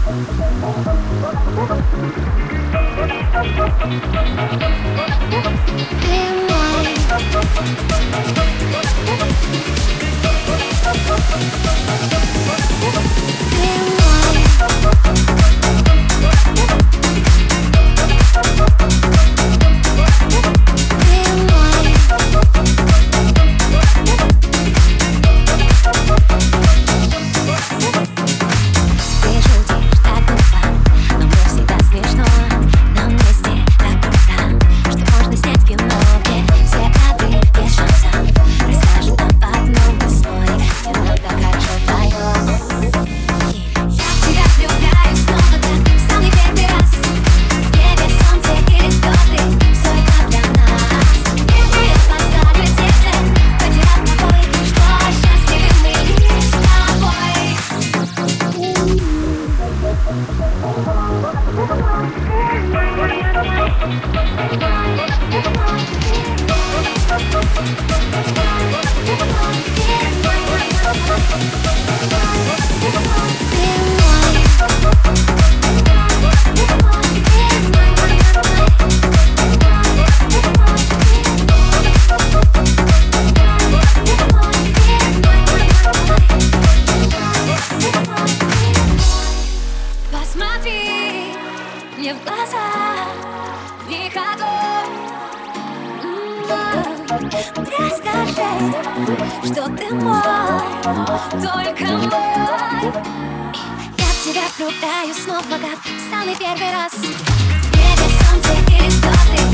Посмотри мне в глаза, в них огонь. Расскажи, что ты мой, только мой. Я в тебя влюбляюсь снова, как в самый первый раз. В небе солнце или звезды.